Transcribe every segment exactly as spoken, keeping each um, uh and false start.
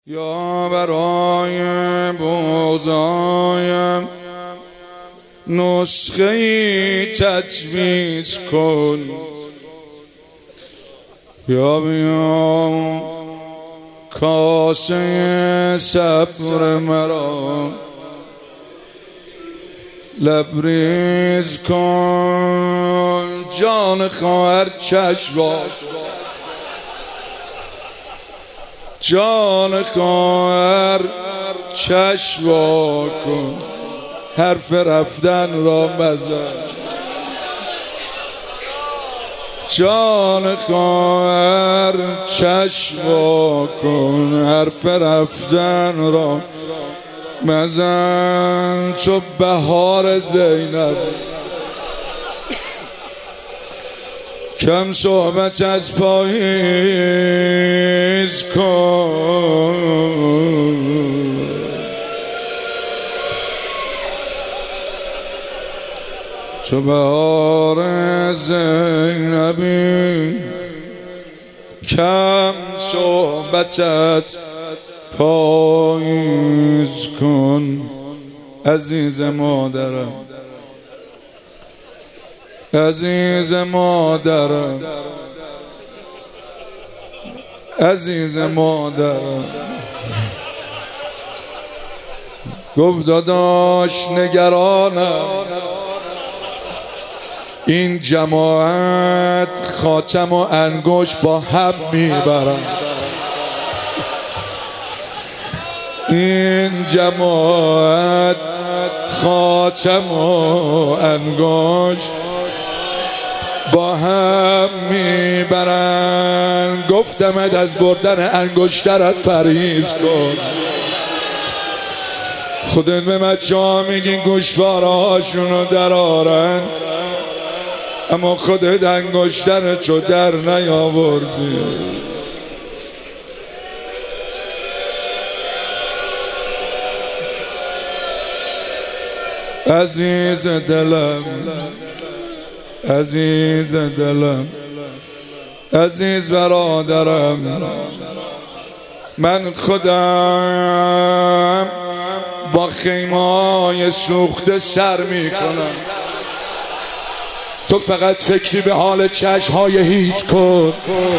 یا برای بغضایم نسخه ای تجویز کن، یا بیا کاسه صبر مرا لبریز کن. جان خواهر چشم جان خواهر چشم کن، حرف رفتن را مزن. جان خواهر چشم کن، حرف رفتن را مزن. چو بهار زینب کم صحبت از پاییز کن. چو بهار زینبی کم صحبت از پاییز کن. عزیز مادرم عزیز مادرم عزیز مادرم گفت داداش نگرانم، این جماعت خاتم و انگشت با هم میبرن. این جماعت خاتم و انگشت با هم میبرن. گفتمت از بردن انگشترت پرهیز کن. خودت به بچه ها میگی گوشواره هاشونو در آرن، اما خودت انگشترت رو در نیاوردی. عزیز دلم عزیز دلم عزیز برادرم، من خودم با خیمه‌های سوخته سر میکنم. تو فقط فکری به حال چشم‌های هیچ کن.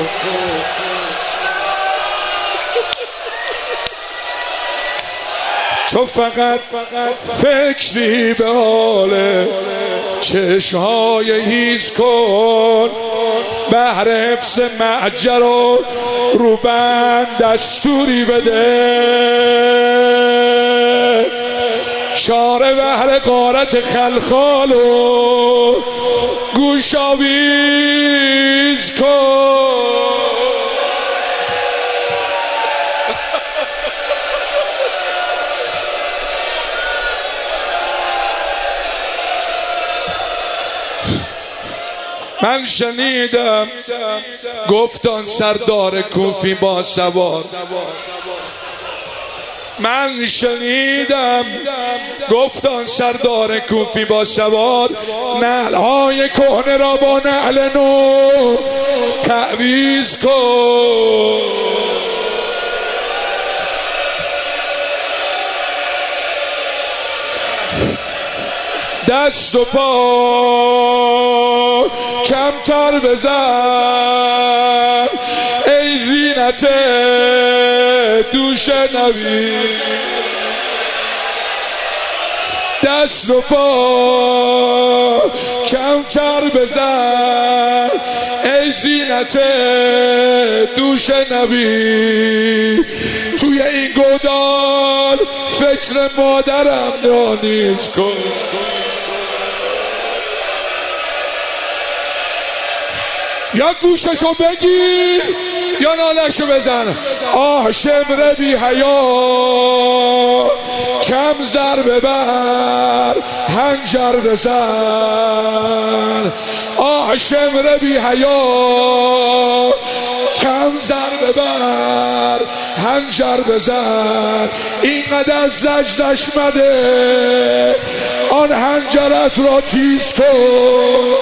تو فقط فکری به حال چشم‌های هیچ کن. بهر حفظ معجر و روبند دستوری بده، چاره بهر غارت خلخال و گوشاویز کن. من شنیدم گفتان سردار کوفی با سوار، من شنیدم گفتان سردار کوفی با سوار، نعلهای کهنه را با نعل نو تعویض کن. دست و پا کمتر بزن ای زینت دوش نبی. دست و پا کمتر بزن ای زینت دوش نبی. توی این گودال فکر مادرم نیز کن. یا گوششو بگیر یا نالشو بزن. آه شمر بی حیا کم ضربه بر هنجر بزن. آه شمر بی حیا کم ضربه بر هنجر بزن. اینقدر زجرش مده آن هنجرت را تیز کن.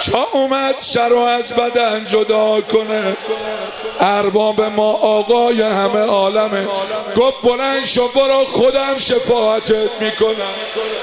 تا اومد سر رو از بدن جدا کنه. ارباب ما آقای همه عالمه. گفت بلند شو برو خودم شفاعتت میکنم.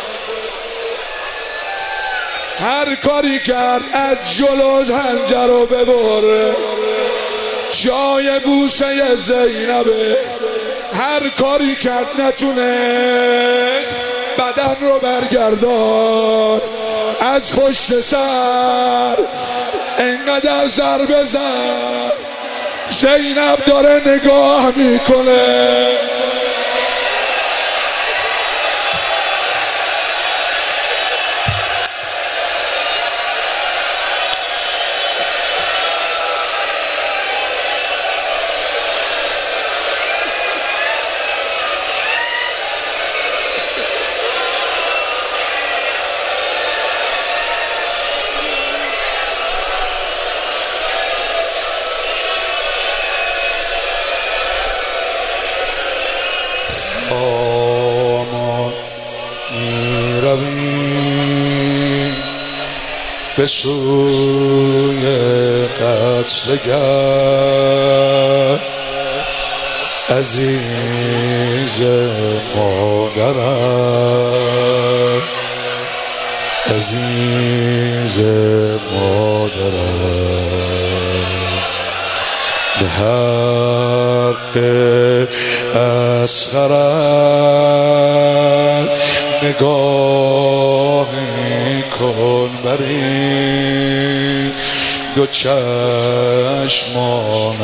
هر کاری کرد از جلو حنجر رو ببره جای بوسه زینبه. هر کاری کرد نتونست بدن رو برگردان. از پشت سر انقدر ضربه زد زینب داره نگاه میکنه. ما می رویم به سوی قتلگر عزیز مادرم عزیز مادرم به حق اصغرت نگاهی کن بری دو چشمان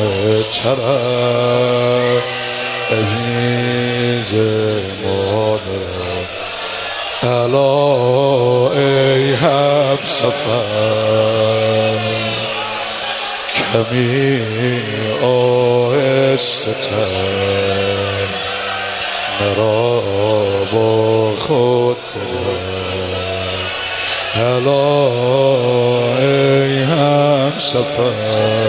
ترم عزیز مادرم. الا ای همسفر کمی آهسته تر مرا با خود ببر. الا ای همسفر